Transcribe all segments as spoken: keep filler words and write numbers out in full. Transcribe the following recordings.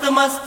मस्त मस्त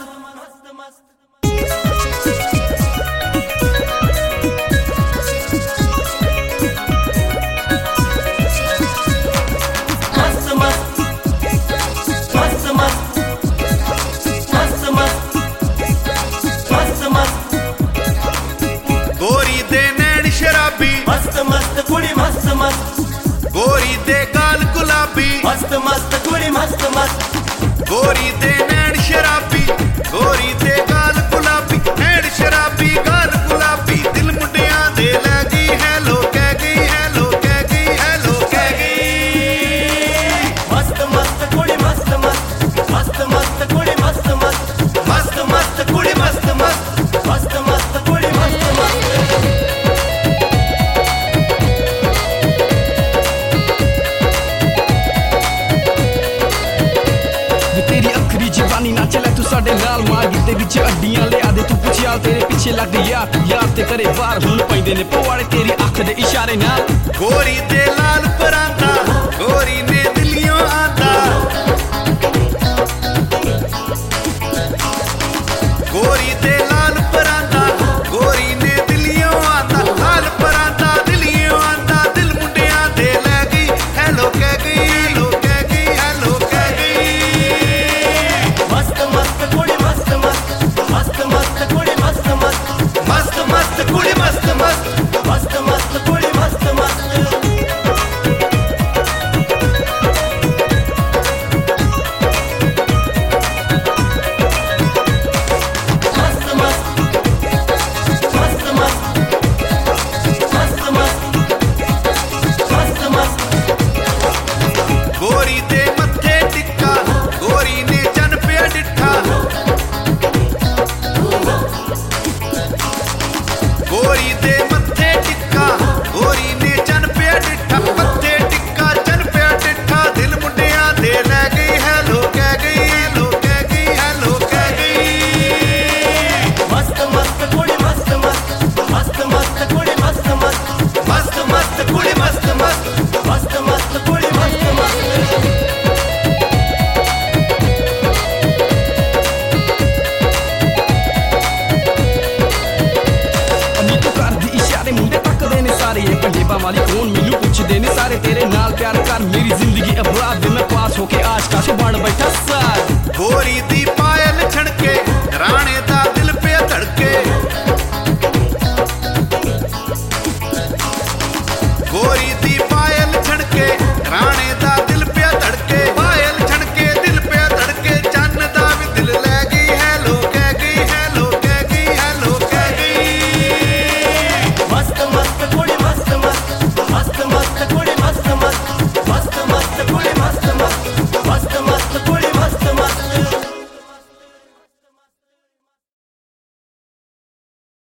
मस्त मस्त कुड़ी मस्त मस्त गोरी दे गाल गुलाबी मस्त मस्त कुड़ी मस्त मस्त गोरी दे नैन शराबी गोरी दे गाल गुलाबी नैन शराबी गाल गुलाबी दिल मुंडिया दे लै गई हैलो कह गई हैलो कह गई हैलो कह गई मस्त मस्त कुड़ी मस्त मस्त मस्त मस्त कुड़ी मस्त मस्त मस्त मस्त कुड़ी मस्त मस्त मस्त मस्त कुड़ी मस्त मस्त जवानी ना चले तू साडे नाल मार गिते विच अड्डियां लिया दे तू पुछया तेरे पीछे लग यार यार ते करे वार हुन पैंदे ने पवाड़े तेरी अख दे इशारे नाल गोरी दे लाल परांदा गोरी ने दिलियों आंदा